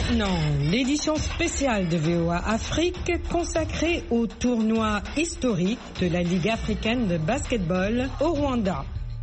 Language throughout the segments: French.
maintenant l'édition spéciale de VOA Afrique consacrée au tournoi historique de la Ligue africaine de basketball au Rwanda.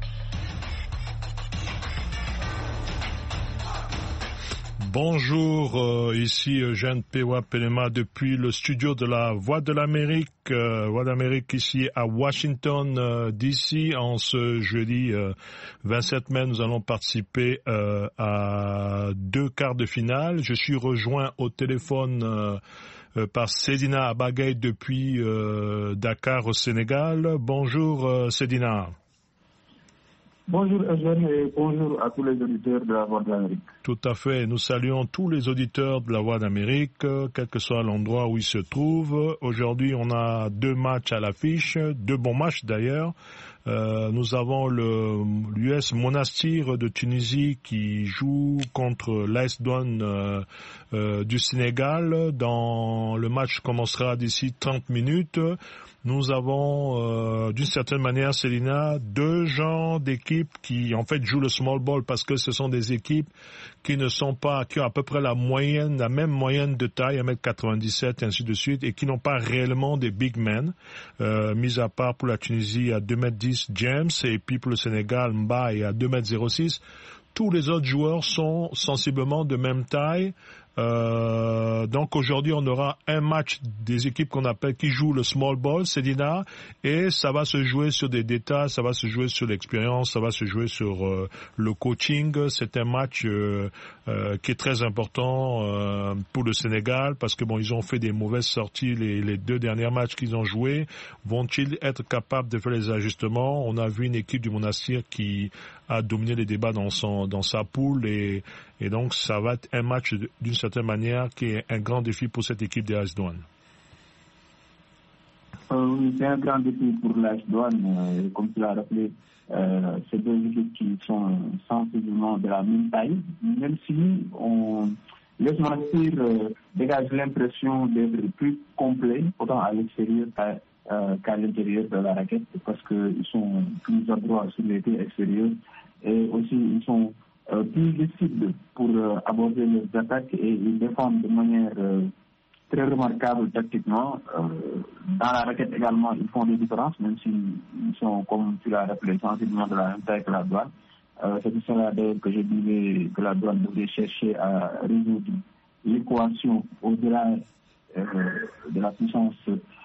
Bonjour, ici Eugène Pewa Pelema depuis le studio de la Voix de l'Amérique, Voix d'Amérique ici à Washington DC. En ce jeudi 27 mai, nous allons participer à 2 quarts de finale. Je suis rejoint au téléphone par Sedina Abagaye depuis Dakar au Sénégal. Bonjour Sedina. Bonjour Eugène et bonjour à tous les auditeurs de la Voix de l'Amérique. Tout à fait. Nous saluons tous les auditeurs de la Voix d'Amérique, quel que soit l'endroit où ils se trouvent. Aujourd'hui, on a 2 matchs à l'affiche, 2 bons matchs d'ailleurs. Nous avons l'US Monastir de Tunisie qui joue contre l'AS Douanes du Sénégal. Le match commencera d'ici 30 minutes. Nous avons, d'une certaine manière, Célina, 2 genres d'équipes qui, en fait, jouent le small ball parce que ce sont des équipes qui ont à peu près la même moyenne de taille, 1m97, et ainsi de suite, et qui n'ont pas réellement des big men, mis à part pour la Tunisie à 2m10 James, et puis pour le Sénégal, Mba est à 2m06. Tous les autres joueurs sont sensiblement de même taille. Donc aujourd'hui on aura un match des équipes qu'on appelle qui jouent le small ball, Sedina, et ça va se jouer sur des détails, ça va se jouer sur l'expérience, ça va se jouer sur le coaching. C'est un match qui est très important pour le Sénégal parce que ils ont fait des mauvaises sorties les 2 derniers matchs qu'ils ont joués. Vont-ils être capables de faire les ajustements? On a vu une équipe du Monastir qui a dominé les débats dans sa poule et donc ça va être un match d'une certaine manière qui est un grand défi pour cette équipe des AS Douanes. Oui, c'est un grand défi pour l'AS Douanes. Comme tu l'as rappelé, c'est 2 équipes qui sont sensiblement de la même taille, même si l'AS Monastir dégage l'impression d'être plus complet, autant à l'extérieur qu'à l'intérieur de la raquette, parce qu'ils sont plus adroits sur les pieds extérieurs et aussi ils sont plus lucides pour aborder les attaques et ils défendent de manière très remarquable tactiquement. Dans la raquette également, ils font des différences, même s'ils sont, comme tu l'as rappelé, sensiblement de la même taille que la Douane. C'est pour cela d'ailleurs que je disais que la Douane devrait chercher à résoudre l'équation au-delà de la puissance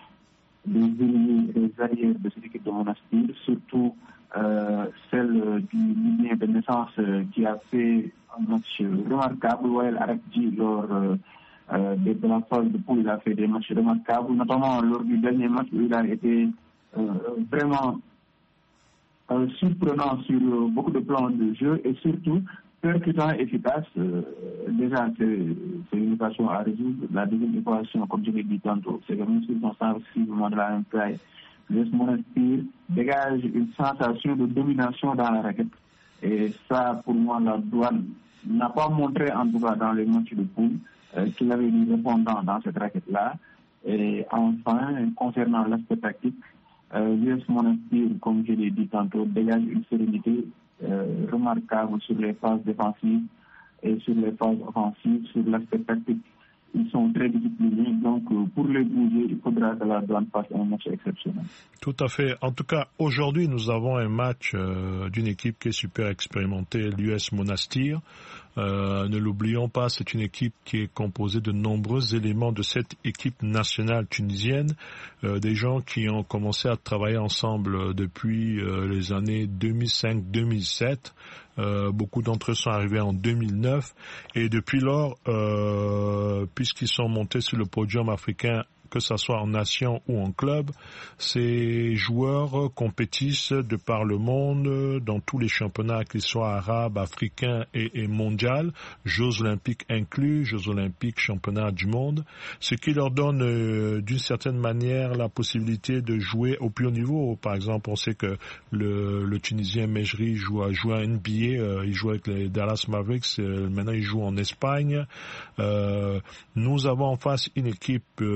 des arrières de cette équipe de Monastir, surtout celle du lien de naissance qui a fait un match remarquable. Wael Arakji, lors de la phase de poule, il a fait des matchs remarquables, notamment lors du dernier match où il a été vraiment surprenant sur beaucoup de plans de jeu et surtout percutant et efficace. Déjà, c'est une équation à résoudre. La deuxième équation, comme je l'ai dit tantôt, c'est que même s'ils sont sensiblement de la même taille, le Monastir dégage une sensation de domination dans la raquette. Et ça, pour moi, la Douane n'a pas montré, en tout cas dans les matchs de poule, qu'il avait du répondant dans cette raquette-là. Et enfin, concernant l'aspect tactique, l'US Monastir, comme je l'ai dit tantôt, dégage une sérénité remarquable sur les phases défensives et sur les phases offensives. Sur l'aspect tactique, ils sont très disciplinés, donc pour les bouger, il faudra que la Douane fasse un match exceptionnel. Tout à fait. En tout cas, aujourd'hui, nous avons un match d'une équipe qui est super expérimentée, l'US Monastir. Ne l'oublions pas, c'est une équipe qui est composée de nombreux éléments de cette équipe nationale tunisienne, des gens qui ont commencé à travailler ensemble depuis les années 2005-2007. Beaucoup d'entre eux sont arrivés en 2009 et depuis lors, puisqu'ils sont montés sur le podium africain, que ce soit en nation ou en club, ces joueurs compétissent de par le monde dans tous les championnats, qu'ils soient arabes, africains et mondiaux, Jeux olympiques inclus, Jeux olympiques, championnats du monde, ce qui leur donne d'une certaine manière la possibilité de jouer au plus haut niveau. Par exemple, on sait que le Tunisien Mejri joue à NBA, il joue avec les Dallas Mavericks, maintenant il joue en Espagne. Nous avons en face une équipe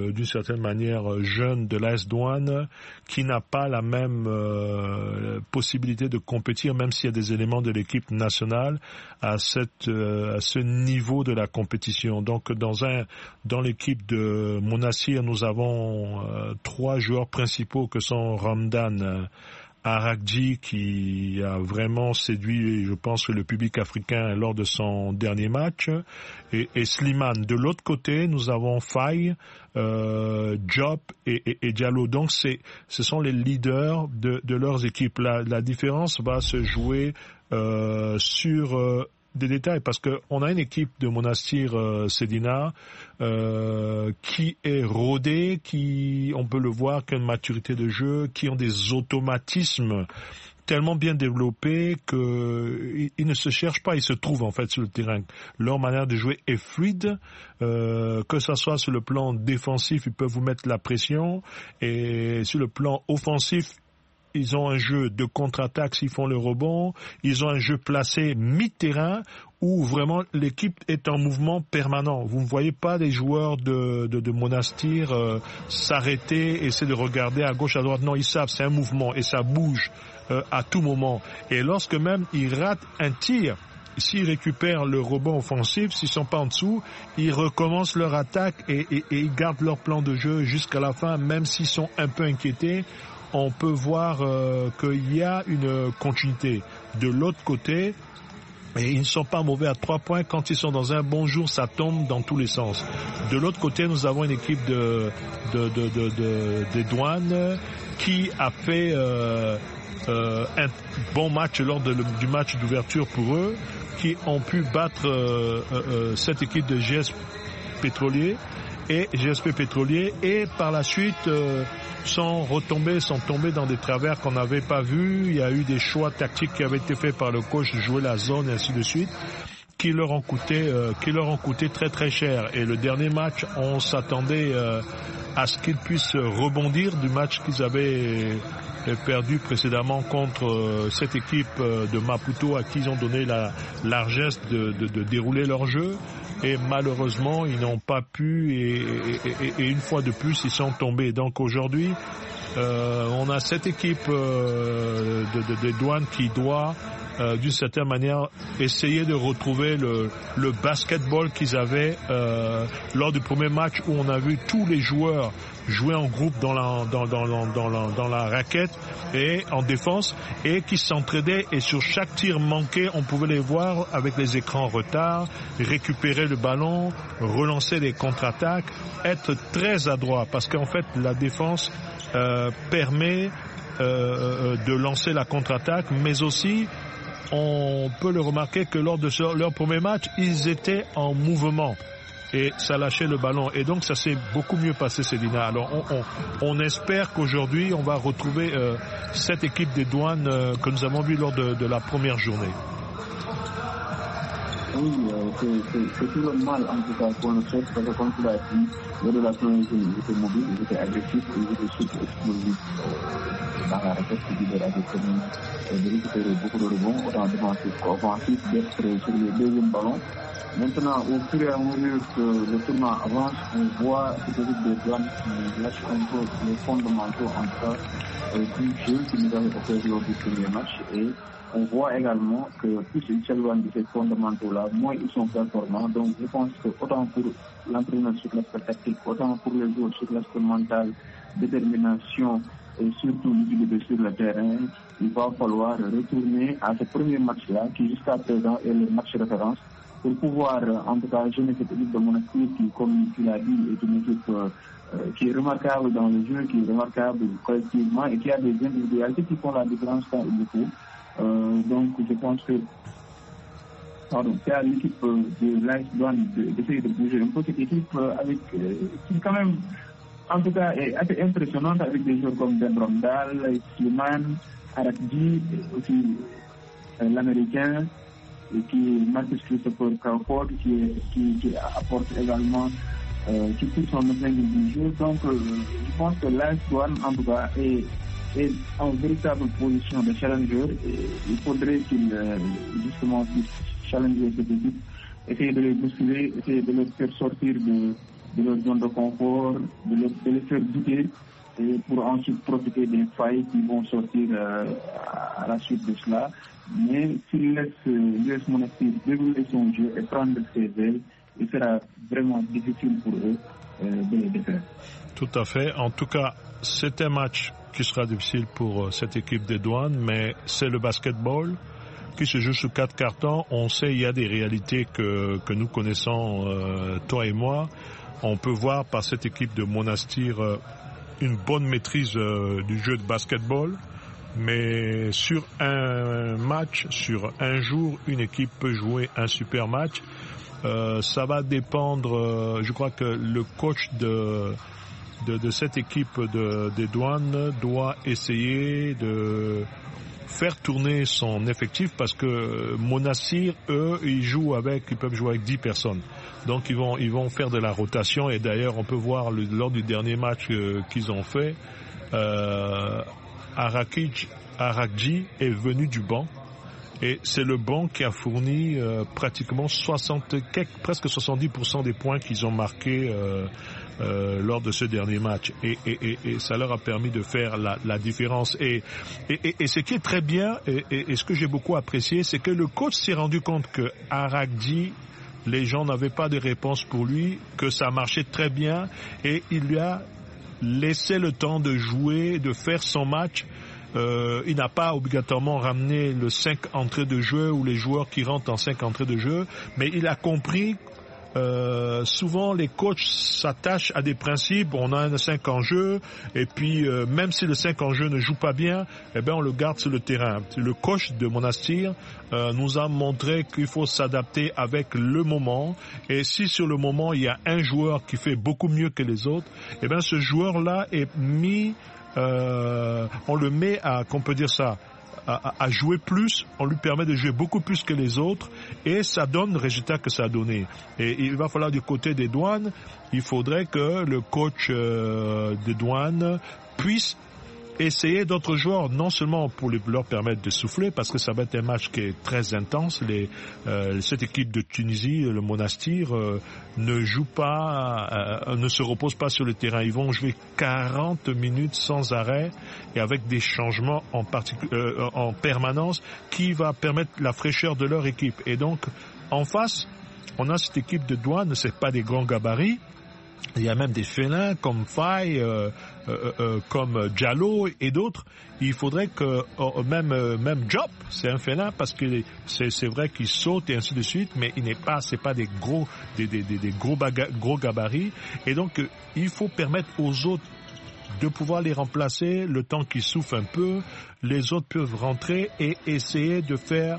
d'une certaine manière jeune de l'AS Douanes qui n'a pas la même possibilité de compétir, même s'il y a des éléments de l'équipe nationale à ce niveau de la compétition. Donc dans l'équipe de Monastir, nous avons 3 joueurs principaux que sont Ramdan Arakji, qui a vraiment séduit, je pense, le public africain lors de son dernier match, et Slimane. De l'autre côté, nous avons Faye, Diop et Diallo. Donc ce sont les leaders de leurs équipes. La différence va se jouer sur des détails, parce que on a une équipe de Monastir Sedina qui est rodée, qui, on peut le voir, qui a une maturité de jeu, qui ont des automatismes tellement bien développés que ils ne se cherchent pas, ils se trouvent en fait sur le terrain. Leur manière de jouer est fluide, que ça soit sur le plan défensif, ils peuvent vous mettre la pression, et sur le plan offensif, ils ont un jeu de contre-attaque s'ils font le rebond. Ils ont un jeu placé mi-terrain où vraiment l'équipe est en mouvement permanent. Vous ne voyez pas des joueurs de Monastir s'arrêter, essayer de regarder à gauche, à droite. Non, ils savent, c'est un mouvement et ça bouge à tout moment. Et lorsque même ils ratent un tir, s'ils récupèrent le rebond offensif, s'ils sont pas en dessous, ils recommencent leur attaque et ils gardent leur plan de jeu jusqu'à la fin, même s'ils sont un peu inquiétés. On peut voir qu'il y a une continuité. De l'autre côté, et ils ne sont pas mauvais à 3 points. Quand ils sont dans un bon jour, ça tombe dans tous les sens. De l'autre côté, nous avons une équipe des Douanes qui a fait un bon match lors du match d'ouverture pour eux, qui ont pu battre cette équipe de GSP Pétrolier, et par la suite sont tombés dans des travers qu'on n'avait pas vus. Il y a eu des choix tactiques qui avaient été faits par le coach de jouer la zone et ainsi de suite, qui leur ont coûté très très cher. Et le dernier match, on s'attendait à ce qu'ils puissent rebondir du match qu'ils avaient perdu précédemment contre cette équipe de Maputo, à qui ils ont donné la largesse de dérouler leur jeu. Et malheureusement, ils n'ont pas pu, et une fois de plus, ils sont tombés. Donc aujourd'hui, on a cette équipe des Douanes qui doit, d'une certaine manière, essayer de retrouver le basketball qu'ils avaient lors du premier match, où on a vu tous les joueurs jouer en groupe dans la raquette et en défense, et qui s'entraidaient, et sur chaque tir manqué, on pouvait les voir avec les écrans retard, récupérer le ballon, relancer les contre-attaques, être très adroit, parce qu'en fait la défense permet de lancer la contre-attaque, mais aussi on peut le remarquer que lors de leur premier match, ils étaient en mouvement et ça lâchait le ballon, et donc ça s'est beaucoup mieux passé, Sedina. Alors on espère qu'aujourd'hui on va retrouver cette équipe des Douanes que nous avons vue lors de la première journée. Oui, c'est tout normal en tout cas pour le fait, parce que comme tu l'as dit, lors de la première journée, ils étaient mobiles, ils étaient agressifs, ils étaient super explosifs dans la raquette, qui libérait des communes, de récupérer beaucoup de rebonds, autant défensif qu'offensif, d'être sur le deuxième ballon. Maintenant, au fur et à mesure que le tournoi avance, on voit cette équipe des Douanes qui lâche un peu les fondamentaux, en tout cas, du jeu qui nous avait offert lors du premier match. Et on voit également que plus ils s'éloignent de ces fondamentaux-là, moins ils sont performants. Donc je pense que autant pour l'entraîneur sur l'aspect tactique, autant pour les joueurs sur l'aspect mental, détermination et surtout l'utilité sur le terrain, il va falloir retourner à ce premier match-là, qui jusqu'à présent est le match référence, pour pouvoir en tout cas gêner cette équipe de Monastir qui, comme tu l'as dit, est une équipe qui est remarquable dans le jeu, qui est remarquable collectivement et qui a des individualités qui font la différence quand il le faut. Donc je pense que c'est à l'équipe de l'AS Douanes d'essayer de bouger un peu cette équipe avec qui quand même en tout cas est assez impressionnante, avec des joueurs comme Ben Rondal, Slimane, Arakji, aussi l'américain, qui est Marcus Christopher Crawford, qui apporte également qui pousse son épingle du jeu. Donc je pense que l'AS Douanes en tout cas est en véritable position de challenger, et il faudrait qu'il justement puisse challenger cette équipe, essayer de les bousculer, essayer de les faire sortir de leur zone de confort, de les faire douter, et pour ensuite profiter des failles qui vont sortir à la suite de cela. Mais s'ils laissent l'US Monastir dérouler son jeu et prendre ses ailes, il sera vraiment difficile pour eux de les défaire. Tout à fait. En tout cas, c'est un match qui sera difficile pour cette équipe des Douanes, mais c'est le basketball qui se joue sur 4 cartons. On sait il y a des réalités que nous connaissons, toi et moi. On peut voir par cette équipe de Monastir une bonne maîtrise du jeu de basketball, mais sur un match, sur un jour, une équipe peut jouer un super match. Ça va dépendre, je crois que le coach de cette équipe des Douanes doit essayer de faire tourner son effectif, parce que Monastir, eux, ils peuvent jouer avec 10 personnes. Donc ils vont faire de la rotation, et d'ailleurs on peut voir lors du dernier match qu'ils ont fait, Arakji est venu du banc, et c'est le banc qui a fourni pratiquement presque 70% des points qu'ils ont marqués lors de ce dernier match, et ça leur a permis de faire la différence, et ce qui est très bien, et ce que j'ai beaucoup apprécié, c'est que le coach s'est rendu compte que Arakji, les gens n'avaient pas de réponse pour lui, que ça marchait très bien, et il lui a laissé le temps de jouer, de faire son match. Il n'a pas obligatoirement ramené le 5 entrées de jeu ou les joueurs qui rentrent en 5 entrées de jeu, mais il a compris. Souvent les coachs s'attachent à des principes. On a un 5 en jeu, et puis même si le 5 en jeu ne joue pas bien, on le garde sur le terrain. Le coach de Monastir nous a montré qu'il faut s'adapter avec le moment, et si sur le moment il y a un joueur qui fait beaucoup mieux que les autres, ce joueur-là est mis, on le met à, qu'on peut dire ça, à jouer plus, on lui permet de jouer beaucoup plus que les autres, et ça donne le résultat que ça a donné. Et il va falloir, du côté des Douanes, il faudrait que le coach des Douanes puisse essayer d'autres joueurs, non seulement pour leur permettre de souffler, parce que ça va être un match qui est très intense. Cette équipe de Tunisie, le Monastir, ne se repose pas sur le terrain. Ils vont jouer 40 minutes sans arrêt, et avec des changements en permanence, qui va permettre la fraîcheur de leur équipe. Et donc, en face, on a cette équipe de Douanes, c'est pas des grands gabarits. Il y a même des félins comme Faye, comme Diallo et d'autres. Il faudrait que même Job, c'est un félin, parce que c'est vrai qu'il saute et ainsi de suite, mais c'est pas des gros gabarits. Et donc il faut permettre aux autres de pouvoir les remplacer le temps qu'ils souffrent un peu. Les autres peuvent rentrer et essayer de faire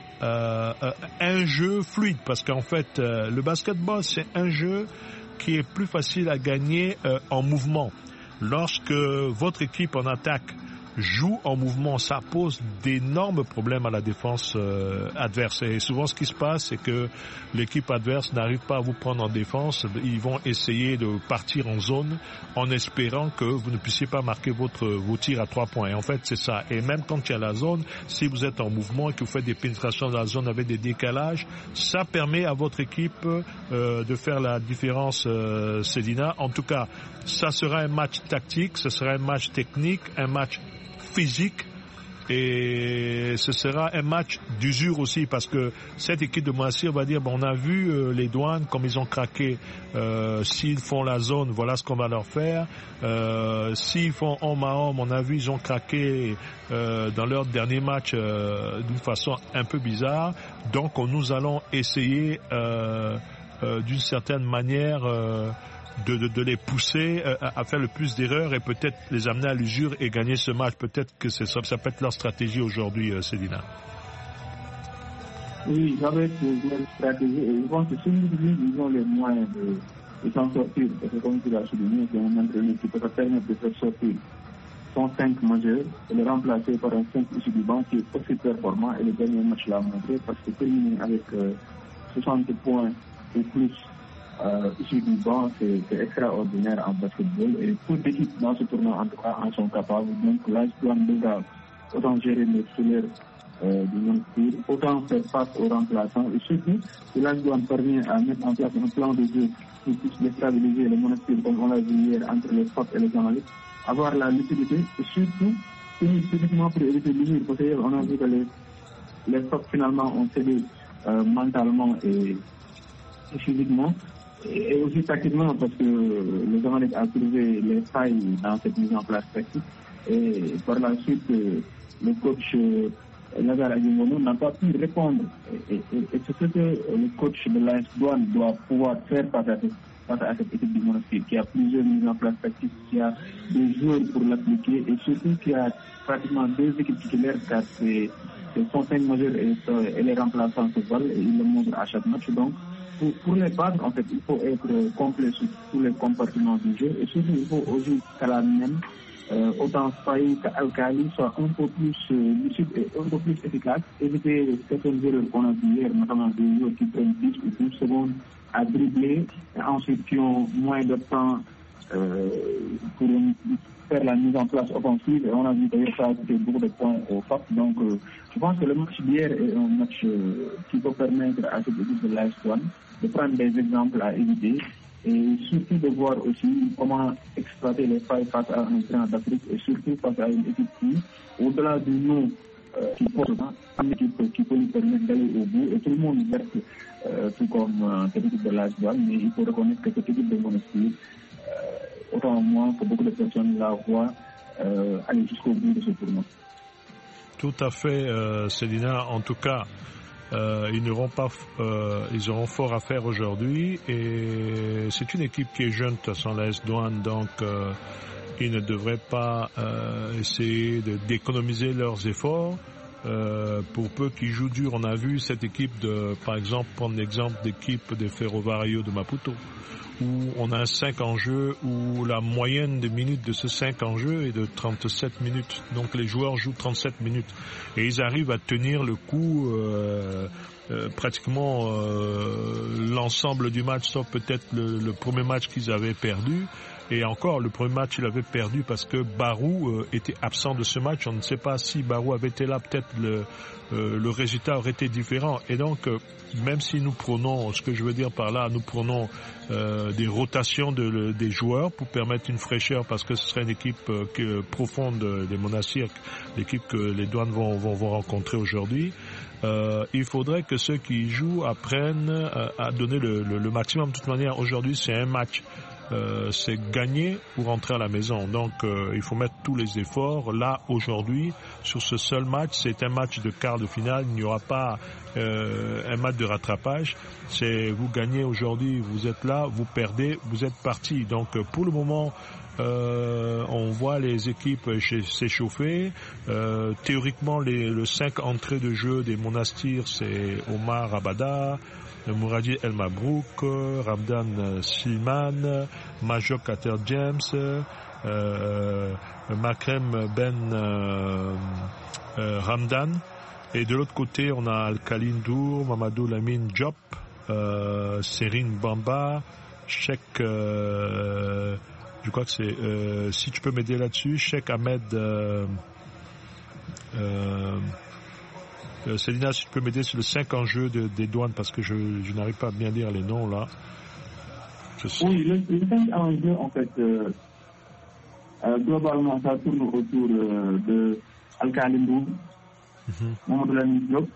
un jeu fluide, parce qu'en fait le basketball, c'est un jeu qui est plus facile à gagner en mouvement. Lorsque votre équipe en attaque joue en mouvement, ça pose d'énormes problèmes à la défense adverse. Et souvent, ce qui se passe, c'est que l'équipe adverse n'arrive pas à vous prendre en défense. Ils vont essayer de partir en zone en espérant que vous ne puissiez pas marquer vos tirs à 3 points. Et en fait, c'est ça. Et même quand il y a la zone, si vous êtes en mouvement et que vous faites des pénétrations dans la zone avec des décalages, ça permet à votre équipe de faire la différence, Célina. En tout cas, ça sera un match tactique, ce sera un match technique, un match physique, et ce sera un match d'usure aussi, parce que cette équipe de Monastir va dire, on a vu les Douanes comme ils ont craqué, s'ils font la zone, voilà ce qu'on va leur faire, s'ils font homme à homme, on a vu ils ont craqué dans leur dernier match d'une façon un peu bizarre. Donc nous allons essayer d'une certaine manière de les pousser à faire le plus d'erreurs, et peut-être les amener à l'usure et gagner ce match. Peut-être que ça peut être leur stratégie aujourd'hui, Célina. Oui, ça va être leur stratégie, et je pense que si ils ont les moyens de s'en sortir, parce que comme tu l'as souligné, c'est un entraîneur qui peut permettre de faire sortir son 5 majeur et le remplacer par un 5 issu du banc qui est aussi performant, et le dernier match l'a montré, parce que terminer avec 60 points ou plus issu du banc, c'est extraordinaire en basketball, et toute l'équipe dans ce tournoi en tout cas en sont capables. Donc là, je dois autant gérer du Monastir, autant faire face aux remplaçants. Et surtout, l'AS Douanes parvient à mettre en place un plan de jeu qui puisse déstabiliser le Monastir, comme on l'a vu hier, entre les FOP et les Zamalek, avoir la lucidité et surtout, uniquement pour éviter l'usure, parce qu'on a vu que les FOP finalement ont cédé mentalement et physiquement, et aussi tactiquement, parce que le Zamalek a trouvé les failles dans cette mise en place tactique. Et par la suite, le coach Lazare Adjingono n'a pas pu répondre. Et c'est ce que le coach de l'AS Douanes doit pouvoir faire face à cette équipe du Monastir, qui a plusieurs mises en place tactiques, qui a des joueurs pour l'appliquer, et surtout qui a pratiquement 2 équipes titulaires, car c'est son 5 majeur et les remplaçants se valent, et il le montre à chaque match. Donc, pour les battre, en fait, il faut être complet sur tous les compartiments du jeu, et surtout, il faut aussi qu'à la même, autant Faye qu'Al-Khali soit un peu plus lucide et un peu plus efficace, éviter certaines erreurs qu'on a vues hier, notamment des joueurs qui prennent 10 ou 12 secondes à dribbler, et ensuite qui ont moins de temps pour faire la mise en place offensive, et on a vu d'ailleurs ça a coûté beaucoup de points au FAP. Donc je pense que le match d'hier est un match qui peut permettre à cette équipe de l'AS Douanes de prendre des exemples à éviter, et surtout de voir aussi comment exploiter les failles face à un grand d'Afrique, et surtout face à une équipe qui, au-delà du nom qui porte, une équipe qui peut lui permettre d'aller au bout, et tout le monde verse tout comme cette équipe de l'AS Douanes, mais il faut reconnaître que cette équipe de Monastir, autant moins que beaucoup de personnes la voient aller jusqu'au bout de ce tournoi. Tout à fait, Célina. En tout cas, ils auront fort à faire aujourd'hui, et c'est une équipe qui est jeune, de toute façon, l'AS Douanes, donc ils ne devraient pas essayer d'économiser leurs efforts. Pour peu qu'ils jouent dur, on a vu cette équipe par exemple, prendre l'exemple d'équipe de Ferrovario de Maputo, où on a un 5 en jeu, où la moyenne de minutes de ce 5 en jeu est de 37 minutes. Donc les joueurs jouent 37 minutes. Et ils arrivent à tenir le coup pratiquement l'ensemble du match, sauf peut-être le premier match qu'ils avaient perdu. Et encore, le premier match, il avait perdu parce que Barou était absent de ce match. On ne sait pas si Barou avait été là, peut-être le résultat aurait été différent. Et donc, même si nous prenons, ce que je veux dire par là, nous prenons des rotations des joueurs pour permettre une fraîcheur, parce que ce serait une équipe profonde des Monastirs, l'équipe que les Douanes vont rencontrer aujourd'hui. Il faudrait que ceux qui jouent apprennent à donner le maximum. De toute manière, aujourd'hui, c'est un match. C'est gagner ou rentrer à la maison. Donc il faut mettre tous les efforts. Là, aujourd'hui, sur ce seul match, c'est un match de quart de finale. Il n'y aura pas un match de rattrapage. C'est vous gagnez aujourd'hui, vous êtes là, vous perdez, vous êtes parti. Donc pour le moment, on voit les équipes s'échauffer. Théoriquement, le 5 entrées de jeu des Monastirs, c'est Omar Abada, Mouradi El Mabrouk, Ramdan Silman, Majok Kater James, Makrem Ben Ramdan. Et de l'autre côté, on a Al-Khali Ndour, Mamadou Lamine Diop, Serine Bamba, Cheikh, je crois que c'est, si tu peux m'aider là-dessus, Cheikh Ahmed, Célina, si tu peux m'aider sur le 5 en jeu des Douanes, parce que je n'arrive pas à bien lire les noms là. Oui, le 5 en jeu, en fait, globalement, ça tourne autour de Al-Khali Ndour, Mamadou Lamine Diop,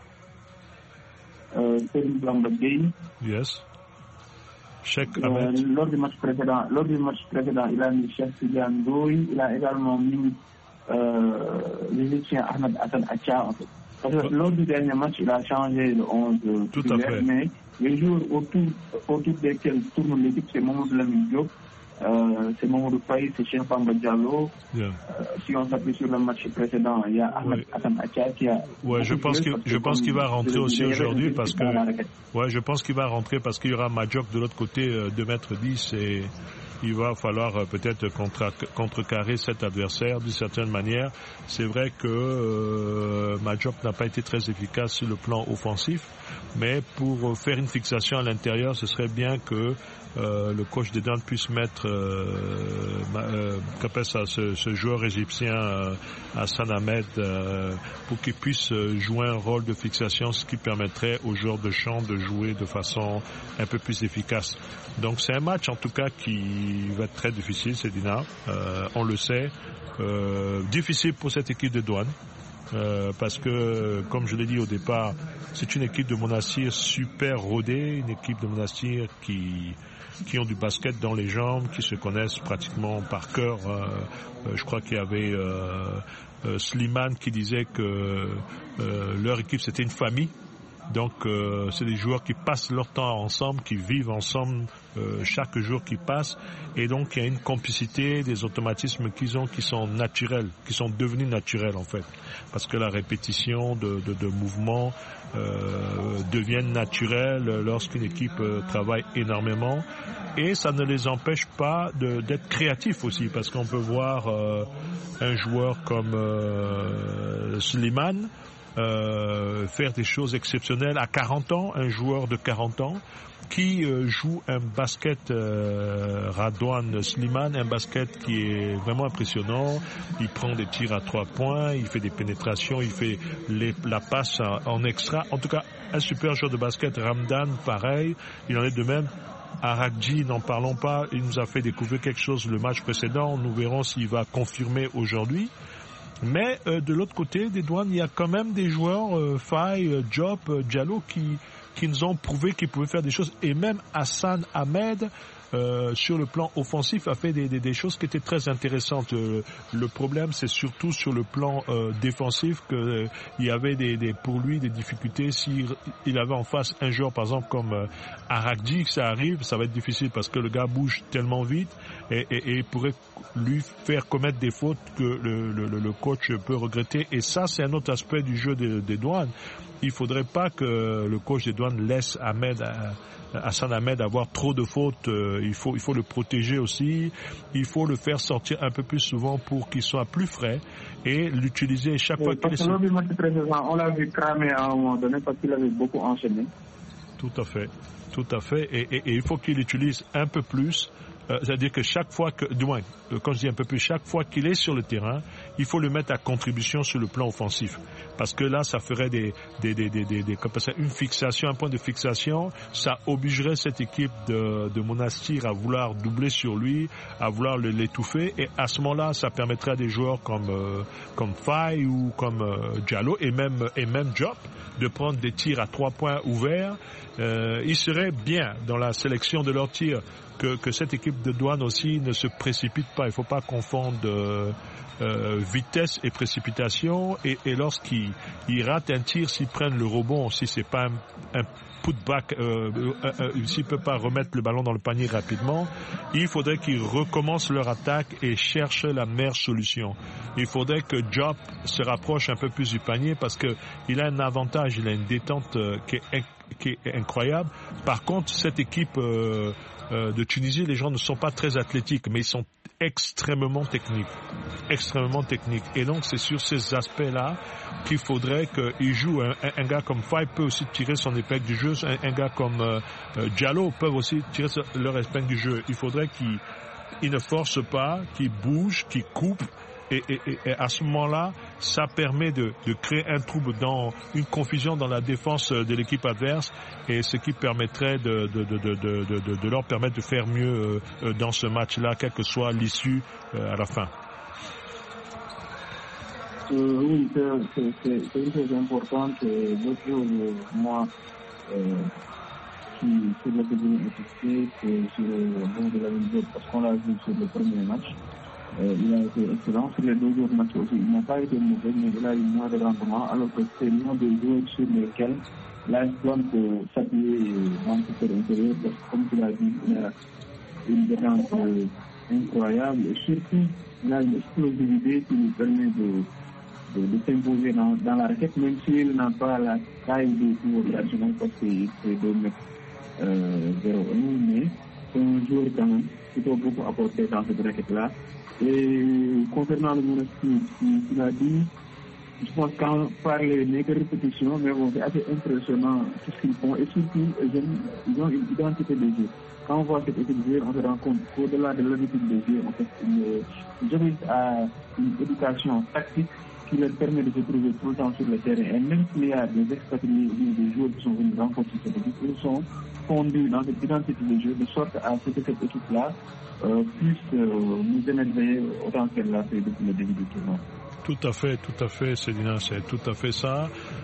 Serine Bamba Gueye. Yes. Cheikh Ahmed. Lors du match précédent, il a mis Cheikh Tidiane Ndoye, il a également mis l'Égyptien Ahmed Hassan Acha, en fait. Parce que lors du dernier match, il a changé le 11 titulaire, mais les joueurs autour desquels tourne l'équipe, c'est Mamadou Lamine Diop, c'est Mamadou Faye, c'est Cheikh Bamba Diallo. Si on s'appuie sur le match précédent, il y a Ahmed Hassan Acha qui a... Ouais, je pense qu'il va rentrer aussi aujourd'hui parce que... Ouais, je pense qu'il va rentrer parce qu'il y aura Majok de l'autre côté, 2m10, il va falloir peut-être contrecarrer cet adversaire d'une certaine manière. C'est vrai que Majop n'a pas été très efficace sur le plan offensif, mais pour faire une fixation à l'intérieur, ce serait bien que le coach des Douanes puisse mettre ce joueur égyptien Hassan Ahmed pour qu'il puisse jouer un rôle de fixation, ce qui permettrait aux joueurs de champ de jouer de façon un peu plus efficace. Donc c'est un match en tout cas qui va être très difficile, Sedina, on le sait, difficile pour cette équipe de Douanes. Parce que, comme je l'ai dit au départ, c'est une équipe de Monastir super rodée, une équipe de Monastir qui ont du basket dans les jambes, qui se connaissent pratiquement par cœur. Je crois qu'il y avait Slimane qui disait que leur équipe c'était une famille. Donc c'est des joueurs qui passent leur temps ensemble, qui vivent ensemble chaque jour qui passe, et donc il y a une complicité, des automatismes qu'ils ont qui sont naturels, qui sont devenus naturels en fait, parce que la répétition de mouvements deviennent naturels lorsqu'une équipe travaille énormément, et ça ne les empêche pas d'être créatifs aussi, parce qu'on peut voir un joueur comme Slimane faire des choses exceptionnelles à 40 ans, un joueur de 40 ans qui joue un basket Radouane Slimane, un basket qui est vraiment impressionnant. Il prend des tirs à 3 points, il fait des pénétrations, il fait la passe en extra. En tout cas, un super joueur de basket. Ramdan, pareil, il en est de même. Arakji, n'en parlons pas, il nous a fait découvrir quelque chose le match précédent. Nous verrons s'il va confirmer aujourd'hui. Mais de l'autre côté des Douanes, il y a quand même des joueurs, Faye, Diop, Diallo, qui nous ont prouvé qu'ils pouvaient faire des choses. Et même Hassan Ahmed, sur le plan offensif, a fait des choses qui étaient très intéressantes. Le problème, c'est surtout sur le plan défensif qu'il y avait pour lui des difficultés. S'il avait en face un joueur, par exemple, comme Arakji, que ça arrive, ça va être difficile parce que le gars bouge tellement vite et pourrait lui faire commettre des fautes que le coach peut regretter. Et ça, c'est un autre aspect du jeu des Douanes. Il faudrait pas que le coach des Douanes laisse Hassan Ahmed avoir trop de fautes. Il faut le protéger aussi. Il faut le faire sortir un peu plus souvent pour qu'il soit plus frais et l'utiliser chaque fois qu'il est... On l'a vu cramer à un moment donné parce qu'il avait beaucoup enchaîné. Tout à fait. Et il faut qu'il l'utilise un peu plus. C'est-à-dire que chaque fois quand je dis un peu plus, chaque fois qu'il est sur le terrain, il faut le mettre à contribution sur le plan offensif. Parce que là, ça ferait une fixation, un point de fixation, ça obligerait cette équipe de Monastir à vouloir doubler sur lui, à vouloir l'étouffer, et à ce moment-là, ça permettrait à des joueurs comme Faye ou comme Diallo et même Diop de prendre des tirs à 3 points ouverts. Il serait bien dans la sélection de leurs tirs que cette équipe de Douane aussi ne se précipite pas. Il ne faut pas confondre vitesse et précipitation. Et lorsqu'ils ratent un tir, s'ils prennent le rebond, si c'est pas un putback, s'ils ne peuvent pas remettre le ballon dans le panier rapidement, il faudrait qu'ils recommencent leur attaque et cherchent la meilleure solution. Il faudrait que Diop se rapproche un peu plus du panier parce que il a un avantage, il a une détente qui est incroyable. Par contre, cette équipe de Tunisie, les gens ne sont pas très athlétiques, mais ils sont extrêmement techniques. Et donc, c'est sur ces aspects-là qu'il faudrait qu'ils jouent. Un gars comme Faye peut aussi tirer son épingle du jeu. Un gars comme Diallo peut aussi tirer leur épingle du jeu. Il faudrait qu'ils ne forcent pas, qu'ils bougent, qu'ils coupent. Et à ce moment-là, ça permet de créer un trouble, une confusion dans la défense de l'équipe adverse, et ce qui permettrait de leur permettre de faire mieux dans ce match-là, quelle que soit l'issue à la fin. Oui, c'est une chose importante. D'autres jours, moi, sur le deuxième épisode, c'est sur le bon de la vidéo, parce qu'on l'a vu sur le premier match. Il a été excellent sur les 2 autres matchs aussi. Il n'a pas été mauvais, mais il a eu moins de rendement, alors que c'est l'un des joueurs sur lesquels l'AS Douanes peut s'appuyer dans le secteur intérieur, parce que comme tu l'as dit, il a une défense incroyable, et surtout, il a une explosivité qui lui permet de s'imposer dans la raquette, même s'il n'a pas la taille du tout opérationnel, parce qu'il fait 2 mètres 0,1, mais c'est un joueur quand même qui doit beaucoup apporter dans cette raquette-là. Et concernant le Monastir, tu l'as dit, je pense qu'en parler n'est que répétition, mais bon, c'est assez impressionnant tout ce qu'ils font. Et surtout, ils ont une identité de jeu. Quand on voit cette équipe de jeu, on se rend compte qu'au-delà de l'habitude de jeu, en fait, ils obéissent à une éducation tactique qui leur permet de se trouver tout le temps sur le terrain. Et même s'il y a des expatriés ou des joueurs qui sont venus renforcer cette équipe, ils sont fondus dans cette identité de jeu de sorte à ce que cette équipe-là puisse nous émerveiller autant qu'elle l'a fait depuis le début du tournoi. Tout à fait, Céline, c'est tout à fait ça.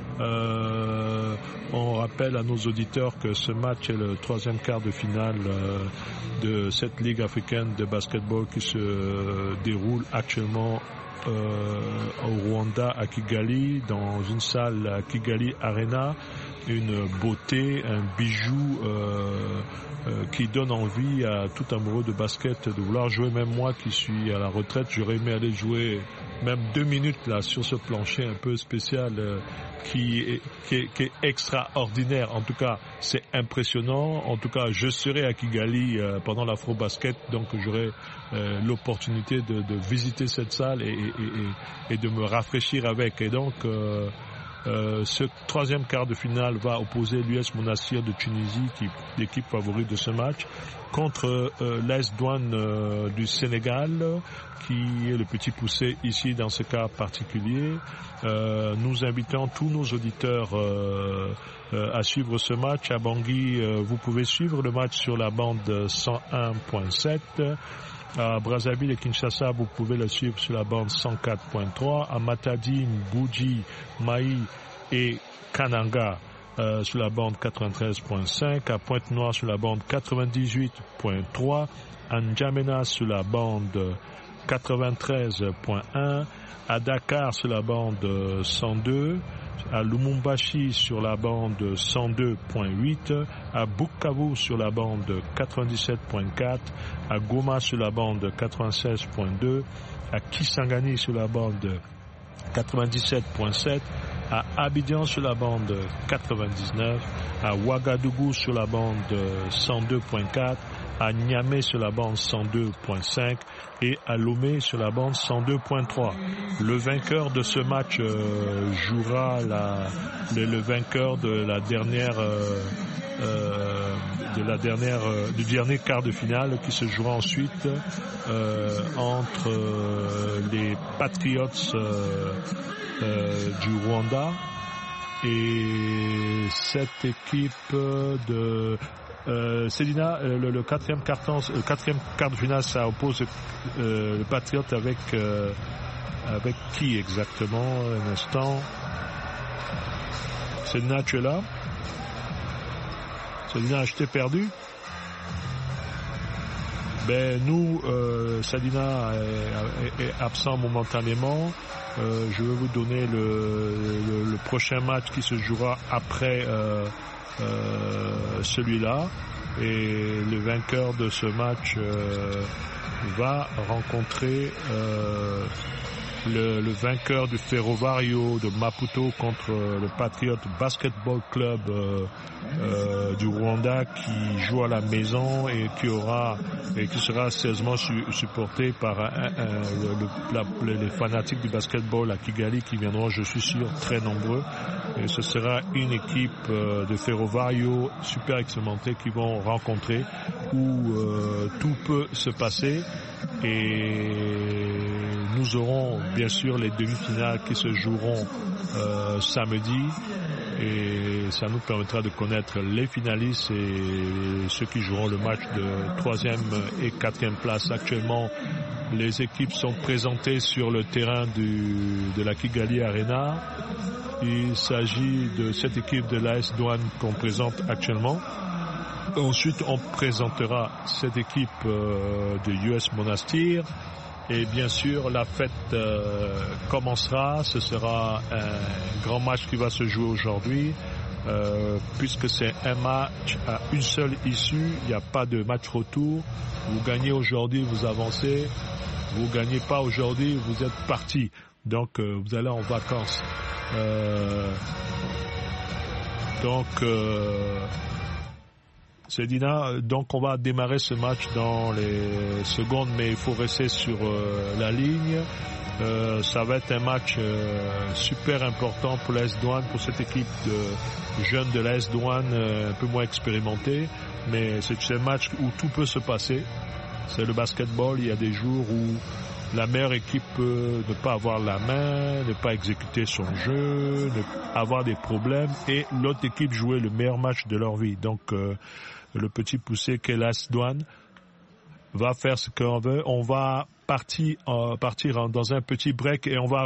On rappelle à nos auditeurs que ce match est le 3e quart de finale de cette Ligue africaine de basketball qui se déroule actuellement au Rwanda, à Kigali, dans une salle à Kigali Arena. Une beauté, un bijou qui donne envie à tout amoureux de basket de vouloir jouer. Même moi qui suis à la retraite, j'aurais aimé aller jouer même 2 minutes là sur ce plancher un peu spécial qui est extraordinaire. En tout cas, c'est impressionnant. En tout cas, je serai à Kigali pendant l'Afro-Basket, donc j'aurai l'opportunité de visiter cette salle et de me rafraîchir avec. Et donc ce 3e quart de finale va opposer l'US Monastir de Tunisie, qui est l'équipe favorite de ce match, contre l'AS Douane du Sénégal, qui est le petit poussé ici dans ce cas particulier. Nous invitons tous nos auditeurs à suivre ce match. À Bangui, vous pouvez suivre le match sur la bande 101.7. À Brazzaville et Kinshasa, vous pouvez le suivre sur la bande 104.3. À Matadi, Mbouji, Maï et Kananga sur la bande 93.5. À Pointe-Noire sur la bande 98.3. À N'Djamena sur la bande 93.1. À Dakar sur la bande 102. À Lumumbashi sur la bande 102.8, à Bukavu sur la bande 97.4, à Goma sur la bande 96.2, à Kisangani sur la bande 97.7, à Abidjan sur la bande 99, à Ouagadougou sur la bande 102.4, à Niamey sur la bande 102.5 et à Lomé sur la bande 102.3. Le vainqueur de ce match jouera le vainqueur de la dernière du dernier quart de finale qui se jouera ensuite entre les Patriots du Rwanda et cette équipe de Célina, le quatrième quart de finale, ça oppose le Patriot avec qui exactement? Un instant. Célina, tu es là? Célina, je t'ai perdu? Ben nous, Salina est absent momentanément. Je vais vous donner le prochain match qui se jouera après celui-là, et le vainqueur de ce match va rencontrer le vainqueur du Ferrovario de Maputo contre le Patriot Basketball Club du Rwanda, qui joue à la maison et qui sera sérieusement supporté par les fanatiques du basketball à Kigali, qui viendront, je suis sûr, très nombreux. Et ce sera une équipe de Ferrovario super expérimentée qui vont rencontrer, où tout peut se passer. Et nous aurons bien sûr les demi-finales qui se joueront samedi, et ça nous permettra de connaître les finalistes et ceux qui joueront le match de 3e et 4e place. Actuellement, les équipes sont présentées sur le terrain de la Kigali Arena. Il s'agit de cette équipe de l'AS Douane qu'on présente actuellement. Ensuite, on présentera cette équipe de US Monastir. Et bien sûr, la fête commencera. Ce sera un grand match qui va se jouer aujourd'hui, puisque c'est un match à une seule issue. Il n'y a pas de match retour. Vous gagnez aujourd'hui, vous avancez. Vous gagnez pas aujourd'hui, vous êtes parti. Donc, vous allez en vacances. C'est Dina. Donc on va démarrer ce match dans les secondes, mais il faut rester sur la ligne. Ça va être un match super important pour l'AS Douanes, pour cette équipe de jeunes de l'AS Douanes un peu moins expérimentés. Mais c'est un match où tout peut se passer. C'est le basketball. Il y a des jours où la meilleure équipe peut ne pas avoir la main, ne pas exécuter son jeu, avoir des problèmes, et l'autre équipe jouer le meilleur match de leur vie. Donc le petit poussé qu'est l'AS Douanes va faire ce qu'on veut. On va partir dans un petit break et on va